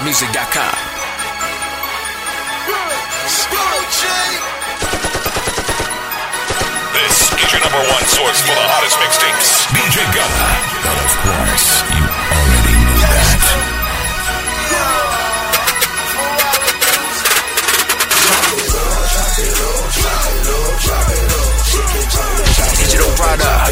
BJGuttaMusic.com. This is your number one source for the hottest mixtapes. BJ Gutta. But of course, you already knew that. Digital product.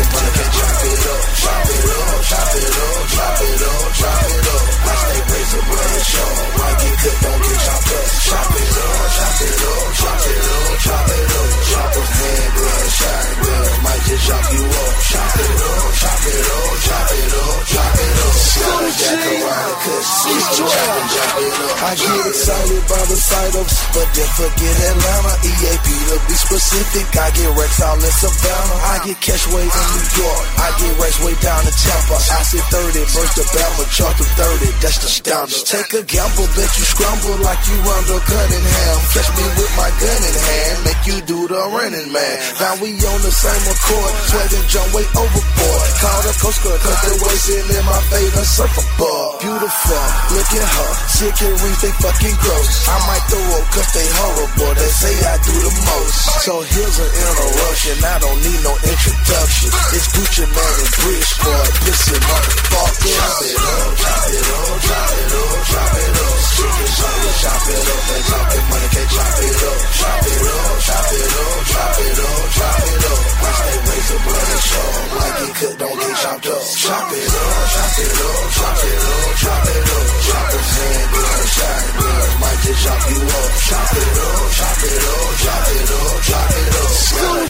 I get excited by the sight of, but then forget Atlanta. EAP to be specific. I get Rex out in Savannah. I get Cashway in New York. I get Rex way down in Tampa. I see 30, burst the Bama, chart to 30. That's the standard. Take a gamble, bet you scramble like you under Cunningham. Catch me with my gun in hand, make you do the running man. Now we on the same accord, sweating jump way overboard. Call the Coast Guard, cause they wasting in my favorite surfboard. Beautiful, look at her, sick and reach, they fucking gross. I might throw up cause they horrible, they say I do the most. So here's an interruption, I don't need no introduction. It's Gucci Man and Bridgeport, listen up, fuck it. Chop it up, chop it up, chop it up, chop it up. Chicken chop it up, they talking money, can't chop it up. Chop it up, chop it up, chop it up, chop it up. Watch they raise the blood and show, like it could, don't get chopped up. Chop it up, chop it up, chop it up, chop it up. Chop his hand, blood, shot, blood, might just chop you up. Chop it up.